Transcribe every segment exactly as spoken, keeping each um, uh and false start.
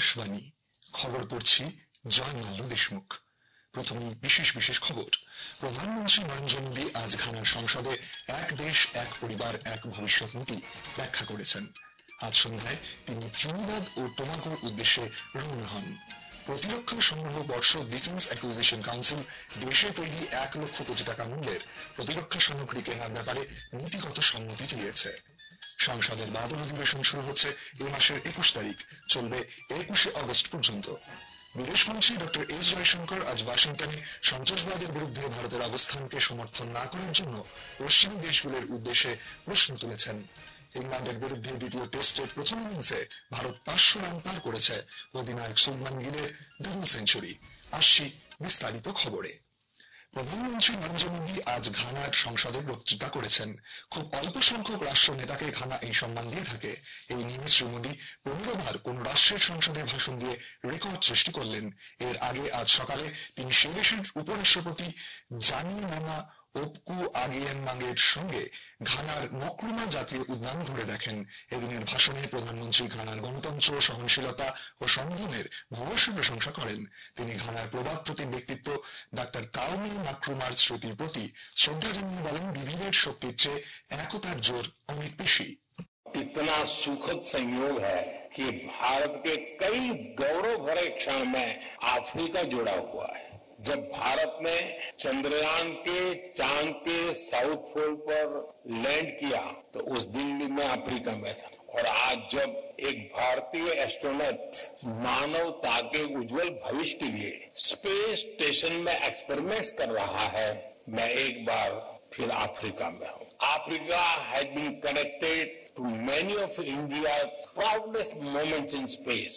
আকাশবাণী খবর পড়ছি জয় মাল্য দেশমুখ। প্রথমেই বিশেষ বিশেষ খবর। প্রধানমন্ত্রী নরেন্দ্র মোদী আজ ঘানার সংসদে এক দেশ এক পরিবার এক ভবিষ্যৎ নীতি ব্যাখ্যা করেছেন। আজ সন্ধ্যায় তিনি ত্রিনিদাদ ও টোবাগোর উদ্দেশ্যে রওনা হন। প্রতিরক্ষা সংগ্রহ পর্ষদ ডিফেন্স অ্যাকুইজিশন কাউন্সিল দেশে তৈরি এক লক্ষ কোটি টাকা মূল্যের প্রতিরক্ষা সামগ্রী কেনার ব্যাপারে নীতিগত সম্মতি দিয়েছে। সংসদের বাদল অধিবেশন শুরু হচ্ছে এই মাসের একুশ তারিখ, চলবে একুশে আগস্ট পর্যন্ত। বিদেশমন্ত্রী ডক্টর এস জয়শঙ্কর আজ ওয়াশিংটনে সন্ত্রাসবাদের বিরুদ্ধে ভারতের অবস্থানকে সমর্থন না করার জন্য পশ্চিমী দেশগুলোর উদ্দেশ্যে প্রশ্ন তুলেছেন। ইংল্যান্ডের বিরুদ্ধে দ্বিতীয় টেস্টের প্রথম ইনিংসে ভারত পাঁচশো রান পার করেছে অধিনায়ক শুভমান গিলের ডাবল সেঞ্চুরি। আসছি বিস্তারিত খবরে। প্রধানমন্ত্রী নরেন্দ্র মোদী আজ ঘানার সংসদে বক্তৃতা করেছেন। খুব অল্প সংখ্যক রাষ্ট্র নেতাকে ঘানা এই সম্মান দিয়ে থাকে। এই নিয়ে শ্রী মোদী পনেরো বার কোন রাষ্ট্রের সংসদে ভাষণ দিয়ে রেকর্ড সৃষ্টি করলেন। এর আগে আজ সকালে তিনি সে দেশের উপরাষ্ট্রপতি জানি নানা ওপকু আগিয়েনমাংয়ের সঙ্গে ঘানার নক্রুমা জাতীয় উদ্যান ঘুরে দেখেন। এদিনের ভাষণে প্রধানমন্ত্রী ঘানার গণতন্ত্র, সহনশীলতা ও সংযমের ভূয়সী প্রশংসা করেন। তিনি ঘানার প্রবাদপ্রতিম ব্যক্তিত্ব ডাক্তার কাউমি নাক্রুমার স্মৃতির প্রতি শ্রদ্ধা জানিয়ে বলেন, বিবিধের শক্তির চেয়ে একতার জোর অনেক বেশি। इतना सुखद संयोग है कि भारत के कई गौरव भरे क्षण में अफ्रीका जुड़ा हुआ है। जब भारत ने चंद्रयान के चांद के साउथ पोल पर लैंड किया तो उस दिन भी मैं अफ्रीका में था, और आज जब एक भारतीय एस्ट्रोनॉट मानवता के उज्जवल भविष्य के लिए स्पेस स्टेशन में एक्सपेरिमेंट्स कर रहा है, मैं एक बार फिर अफ्रीका में हूँ। Africa has been connected to many of India's proudest moments in space.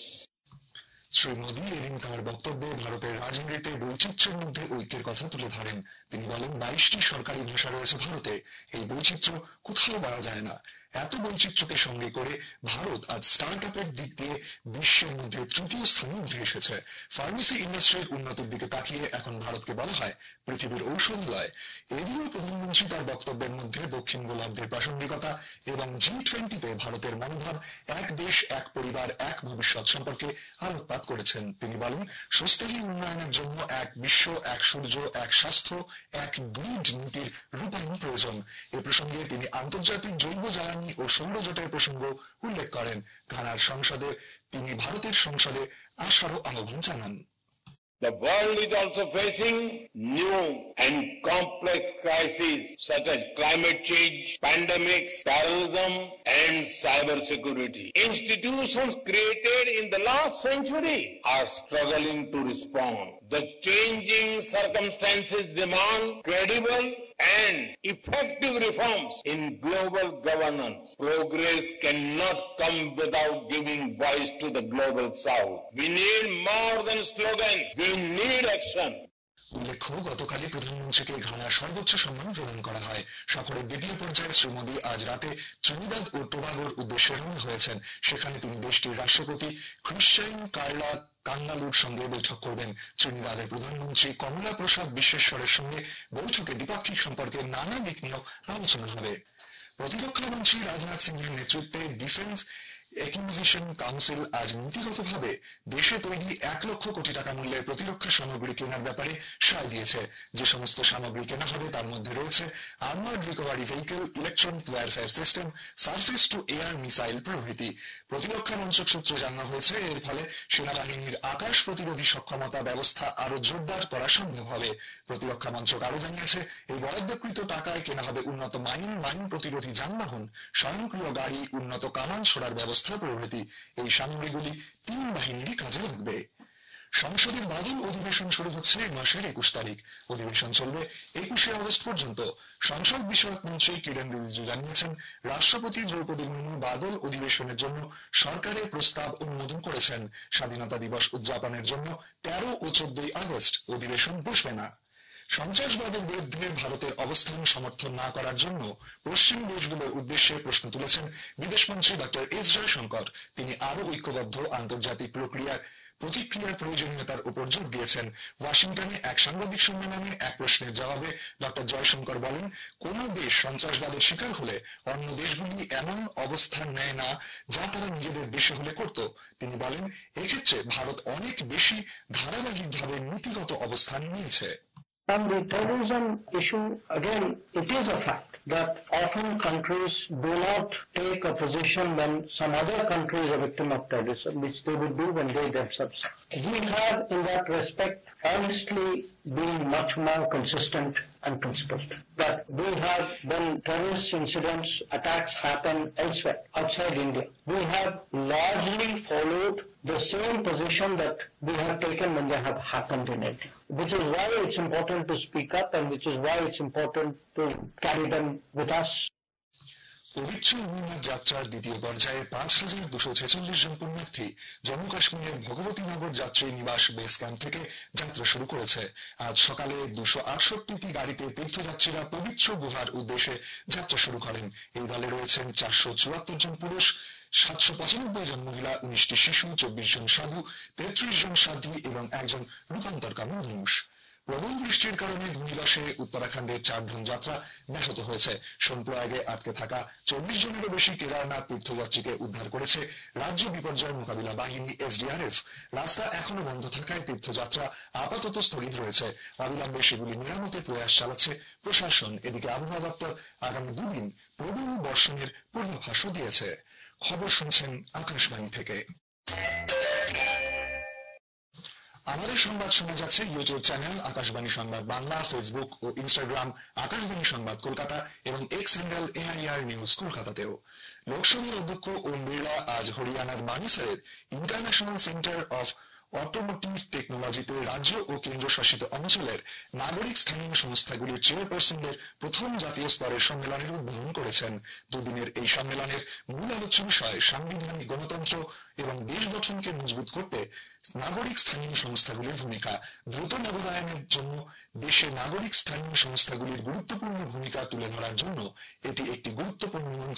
Shri Modi এদিন তাঁর বক্তব্যে ভারতের রাজনীতিতে বৈচিত্র্যের মধ্যে ঐক্যের কথা তুলে ধরেন। তিনি বলেন, বাইশটি সরকারি ভাষা রয়েছে ভারতে। এই বৈচিত্র্য কোথাও পাওয়া যায় না। এত বৈচিত্র্যকে সঙ্গে করে ভারত আজ স্টার্ট আপের দিক দিয়ে বিশ্বের মধ্যে তৃতীয় স্থানে উঠে এসেছে। ফার্মেসি ইন্ডাস্ট্রির উন্নতির দিকে তাকিয়ে এখন ভারতকে বলা হয় পৃথিবীর ঔষধালয়। এদিনও প্রধানমন্ত্রী তার বক্তব্যের মধ্যে দক্ষিণ গোলার্ধের প্রাসঙ্গিকতা এবং জি টোয়েন্টিতে ভারতের মনোভাব, এক দেশ এক পরিবার এক ভবিষ্যৎ সম্পর্কে আলোকপাত করেছেন। তিনি বলেন, সুস্থির উন্নয়নের জন্য এক বিশ্ব, এক সূর্য, এক স্বাস্থ্য, এক গ্রিড নীতির রূপায়ণ প্রয়োজন। এ প্রসঙ্গে তিনি আন্তর্জাতিক জৈব জ্বালানি ও সৌরজোটের প্রসঙ্গ উল্লেখ করেন। ঘানার সংসদে তিনি ভারতের সংসদে আসারও আহ্বান জানান। The world is also facing new and complex crises such as climate change, pandemics, terrorism, and cybersecurity. Institutions created in the last century are struggling to respond. The changing circumstances demand credible and effective reforms in global governance. Progress cannot come without giving voice to the global south. We need more than slogans. We need action. উল্লেখ্য, গতকালই প্রধানমন্ত্রীকে ঘানার সর্বোচ্চ সম্মান প্রদান করা হয়। সফরের দ্বিতীয় পর্যায়ে শ্রী মোদী আজ রাতে ত্রিনিদাদ ও টোবাগোর উদ্দেশ্যে রওনা হয়েছেন। সেখানে তিনি দেশটির রাষ্ট্রপতি ক্রিশ্চিয়ান কার্লা কাঙ্গালুর সঙ্গে বৈঠক করবেন। ত্রিনিদাদের প্রধানমন্ত্রী কমলা প্রসাদ বিশ্বেশ্বরের সঙ্গে বৈঠকে দ্বিপাক্ষিক সম্পর্কে নানা দিক নিয়েও আলোচনা হবে। প্রতিরক্ষা মন্ত্রী রাজনাথ সিংহের নেতৃত্বে ডিফেন্স অ্যাকুইজিশন কাউন্সিল আজ নীতিগতভাবে দেশে তৈরি এক লক্ষ কোটি টাকা মূল্যের প্রতিরক্ষা সামগ্রী কেনার ব্যাপারে সায় দিয়েছে। যে সমস্ত সামগ্রী কেনা হবে তার মধ্যে রয়েছে armoured recovery vehicle, electronic warfare system, surface to air missile প্রভৃতি। প্রতিরক্ষা মন্ত্রক সূত্রে জানানো হয়েছে, এর ফলে সেনাবাহিনীর আকাশ প্রতিরোধী সক্ষমতা ব্যবস্থা আরো জোরদার করা সম্ভব হবে। প্রতিরক্ষা মন্ত্রক আরো জানিয়েছে, এই বরাদ্দকৃত টাকায় কেনা হবে উন্নত মাইন, মাইন প্রতিরোধী যানবাহন, স্বয়ংক্রিয় গাড়ি, উন্নত কামান ছোড়ার ব্যবস্থা প্রভৃতি। এই সামগ্রীগুলি তিন বাহিনীরই কাজে লাগবে। সংসদের বাদল অধিবেশন শুরু হচ্ছে এই মাসের একুশ তারিখ। অধিবেশন চলবে একুশে আগস্ট পর্যন্ত। সংসদ বিষয়ক মন্ত্রী কিরেন রিজিজু জানিয়েছেন, রাষ্ট্রপতি দ্রৌপদী মুর্মু বাদল অধিবেশনের জন্য সরকারের প্রস্তাব অনুমোদন করেছেন। স্বাধীনতা দিবস উদযাপনের জন্য তেরো ও চোদ্দই আগস্ট অধিবেশন বসবে না। সন্ত্রাসবাদের বিরুদ্ধে ভারতের অবস্থান সমর্থন না করার জন্য পশ্চিম দেশগুলোর উদ্দেশ্যে প্রশ্ন তুলেছেন বিদেশমন্ত্রী ডক্টর এস জয়শঙ্কর। তিনি আরো ঐক্যবদ্ধ আন্তর্জাতিক প্রক্রিয়ার প্রতিক্রিয়ার প্রয়োজনীয়তার উপর জোর দিয়েছেন। ওয়াশিংটনে এক সাংবাদিক সম্মেলনে এক প্রশ্নের জবাবে ডক্টর জয়শঙ্কর বলেন, কোন দেশ সন্ত্রাসবাদের শিকার হলে অন্য দেশগুলি এমন অবস্থান নেয় না যা তারা নিজেদের দেশে হলে করত। তিনি বলেন, এক্ষেত্রে ভারত অনেক বেশি ধারাবাহিকভাবে নীতিগত অবস্থান নিয়েছে। On the terrorism issue, again, it is a fact that often countries do not take a position when some other country is a victim of terrorism, which they would do when they themselves are. We have, in that respect, honestly been much more consistent and principled. That we have, when terrorist incidents, attacks happen elsewhere, outside India, we have largely followed the same position that we have taken when they have happened in India. Which is why it's important to speak up and which is why it's important to carry them with us. পবিত্র অমরনাথ যাত্রার দ্বিতীয় পর্যায়ে পাঁচ হাজার দুশো ছেচল্লিশ জন পুণ্যার্থী জম্মু কাশ্মীরের ভগবতীনগর যাত্রী নিবাস বেস ক্যাম্প থেকে যাত্রা শুরু করেছে। আজ সকালে দুশো আটষট্টিটি গাড়িতে তীর্থযাত্রীরা পবিত্র গুহার উদ্দেশ্যে যাত্রা শুরু করেন। এই দলে রয়েছেন চারশো চুয়াত্তর জন পুরুষ, সাতশো পঁচানব্বই জন মহিলা, উনিশটি শিশু, চব্বিশ জন সাধু, তেত্রিশ জন সাধ্বী এবং একজন রূপান্তরকামী মানুষ। প্রবল বৃষ্টির কারণে ভূমিধসে উত্তরাখণ্ডের চারধাম যাত্রা ব্যাহত হয়েছে। সোনপ্রয়াগে আটকে থাকা চল্লিশ জনেরও বেশি কেদারনাথ তীর্থযাত্রীকে উদ্ধার করেছে রাজ্য বিপর্যয় মোকাবিলা বাহিনী এসডিআরএফ। রাস্তা এখনো বন্ধ থাকায় তীর্থযাত্রা আপাতত স্থগিত রয়েছে। অবিলম্বে সেগুলি মেরামতের প্রয়াস চালাচ্ছে প্রশাসন। এদিকে আবহাওয়া দপ্তর আগামী দুদিন প্রবল বর্ষণের পূর্বাভাসও দিয়েছে। খবর শুনছেন আকাশবাণী থেকে। আমাদের সংবাদ শোনা যাচ্ছে ইউটিউব চ্যানেল আকাশবাণী সংবাদ বাংলা, ফেসবুক ও ইনস্টাগ্রাম আকাশবাণী সংবাদ কলকাতা এবং এক্স হ্যান্ডেল এআইআর নিউজ কলকাতাতেও। লোকসভার অধ্যক্ষ ওম বিড়লা আজ হরিয়ানার মানিসরের ইন্টারন্যাশনাল সেন্টার অফ অটোমোটিভ টেকনোলজিতে রাজ্য ও কেন্দ্রশাসিত অঞ্চলের নাগরিক স্থানীয় সংস্থাগুলির চেয়ারপারসনদের প্রথম জাতীয় স্তরের সম্মেলনের উদ্বোধন করেছেন। দুদিনের এই সম্মেলনের মূল আলোচ্য বিষয় সাংবিধানিক গণতন্ত্র এবং দেশ গঠনকে মজবুত করতে নাগরিক স্থানীয় সংস্থাগুলির ভূমিকা। দ্রুত নগরায়নের জন্য দেশে নাগরিক স্থানীয় সংস্থাগুলির গুরুত্বপূর্ণ ভূমিকা তুলে ধরার জন্য এটি একটি গুরুত্বপূর্ণ মঞ্চ।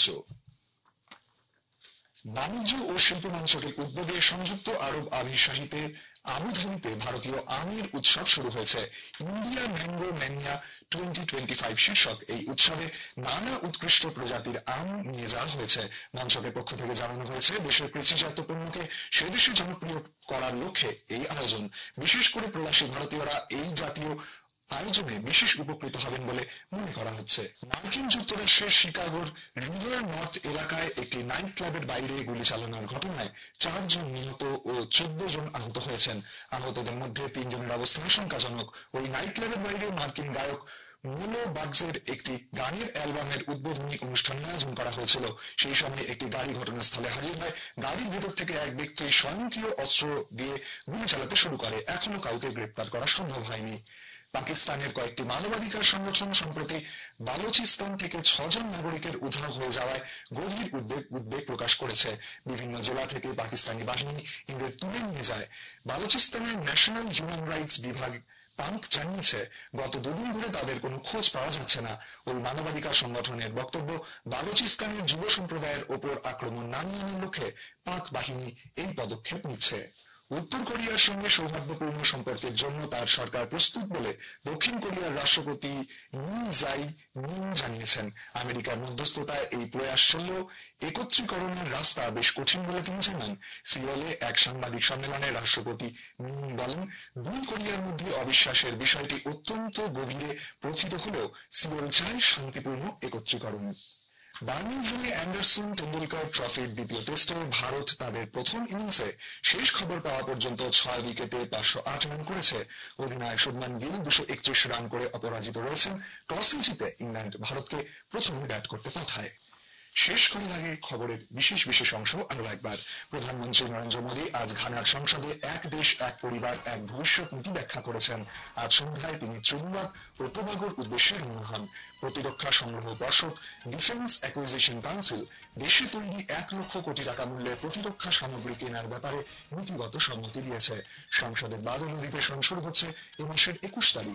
বাণিজ্য ও শিল্প মন্ত্রকের উদ্যোগে সংযুক্ত আরব আমিরশাহিতে আবুধাবিতে ভারতীয় আমের উৎসব শুরু হয়েছে। India mango mania twenty twenty five শীর্ষক এই উৎসবে নানা উৎকৃষ্ট প্রজাতির আম নিয়ে যাওয়া হয়েছে। মন্ত্রকের পক্ষ থেকে জানানো হয়েছে, দেশের কৃষিজাত পণ্যকে সেদেশে জনপ্রিয় করার লক্ষ্যে এই আয়োজন। বিশেষ করে প্রবাসী ভারতীয়রা এই জাতীয় আয়োজনে বিশেষ উপকৃত হবেন বলে মনে করা হচ্ছে। মার্কিন যুক্তরাষ্ট্রের শিকাগোর রিভার নর্থ এলাকায় একটি নাইট ক্লাবের বাইরে গুলি চালানোর ঘটনায় চারজন নিহত ও চোদ্দ জন আহত হয়েছেন। আহতদের মধ্যে তিনজনের অবস্থা আশঙ্কাজনক। ওই নাইট ক্লাবের বাইরে মার্কিন গায়ক মোলো বাগসের একটি গানের অ্যালবামের উদ্বোধনী অনুষ্ঠানের আয়োজন করা হয়েছিল। সেই সময় একটি গাড়ি ঘটনাস্থলে হাজির হয়। গাড়ির ভেতর থেকে এক ব্যক্তি স্বয়ংক্রিয় অস্ত্র দিয়ে গুলি চালাতে শুরু করে। এখনো কাউকে গ্রেপ্তার করা সম্ভব হয়নি। পাকিস্তানের কয়েকটি মানবাধিকার সংগঠন সম্প্রতি বালুচিস্তান থেকে ছজন নাগরিকের উধাও হয়ে যাওয়ায় গভীর উদ্বেগ উদ্বেগ প্রকাশ করেছে। বিভিন্ন জেলা থেকে পাকিস্তানি বাহিনী এদের তুলে নিয়ে যায়। বালুচিস্তানের ন্যাশনাল হিউম্যান রাইটস বিভাগ পাক জানিয়েছে, গত দুদিন ধরে তাদের কোনো খোঁজ পাওয়া যাচ্ছে না। ওই মানবাধিকার সংগঠনের বক্তব্য, বালুচিস্তানের যুব সম্প্রদায়ের ওপর আক্রমণ নামিয়ে আনার লক্ষ্যে পাক বাহিনী এই পদক্ষেপ নিচ্ছে। উত্তর কোরিয়ার সঙ্গে সৌহার্দ্যপূর্ণ সম্পর্কের জন্য তার সরকার প্রস্তুত বলে দক্ষিণ কোরিয়ার রাষ্ট্রপতি মুন জাই ইন জানিয়েছেন। আমেরিকার মধ্যস্থতায় এই প্রয়াস চললেও একত্রীকরণের রাস্তা বেশ কঠিন বলে তিনি জানান। সিওলে এক সাংবাদিক সম্মেলনে রাষ্ট্রপতি মুন বলেন, দুই কোরিয়ার মধ্যে অবিশ্বাসের বিষয়টি অত্যন্ত গভীরে প্রথিত হলেও সিওল চায় শান্তিপূর্ণ একত্রীকরণ। বার্মিংহামে অ্যান্ডারসন টেন্ডুলকার ট্রফির দ্বিতীয় টেস্টে ভারত তাদের প্রথম ইনিংসে শেষ খবর পাওয়া পর্যন্ত ছয় উইকেটে পাঁচশো আট রান করেছে। অধিনায়ক শুভমান গিল দুশো একত্রিশ রান করে অপরাজিত রয়েছেন। টসে জিতে ইংল্যান্ড ভারতকে প্রথমে ব্যাট করতে পাঠায়। শেষ করার আগে খবরের বিশেষ বিশেষ অংশ আরো একবার। প্রধানমন্ত্রী নরেন্দ্র মোদী আজ ঘানার সংসদে এক দেশ এক পরিবার এক ভবিষ্যৎ নীতি ব্যাখ্যা করেছেন। আজ সন্ধ্যায় তিনি ত্রিনিদাদ ও টোবাগোর উদ্দেশ্যে রওনা হন। প্রতিরক্ষা সংগ্রহ পর্ষদ ডিফেন্স অ্যাকুইজিশন কাউন্সিল দেশে তৈরি এক লক্ষ কোটি টাকা মূল্যের প্রতিরক্ষা সামগ্রী কেনার ব্যাপারে নীতিগত সম্মতি দিয়েছে। সংসদের বাদল অধিবেশন শুরু হচ্ছে এ মাসের একুশ তারিখ।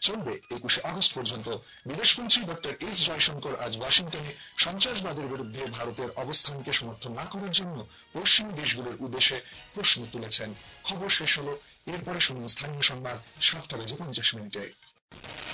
চলবে একুশে আগস্ট পর্যন্ত। বিদেশমন্ত্রী ডক্টর এস জয়শঙ্কর আজ ওয়াশিংটনে সন্ত্রাসবাদের বিরুদ্ধে ভারতের অবস্থানকে সমর্থন না করার জন্য পশ্চিমী দেশগুলোর উদ্দেশ্যে প্রশ্ন তুলেছেন। খবর শেষ হলো, এরপরে শুনুন স্থানীয় সংবাদ সাতটা বেজে পঞ্চাশ মিনিটে।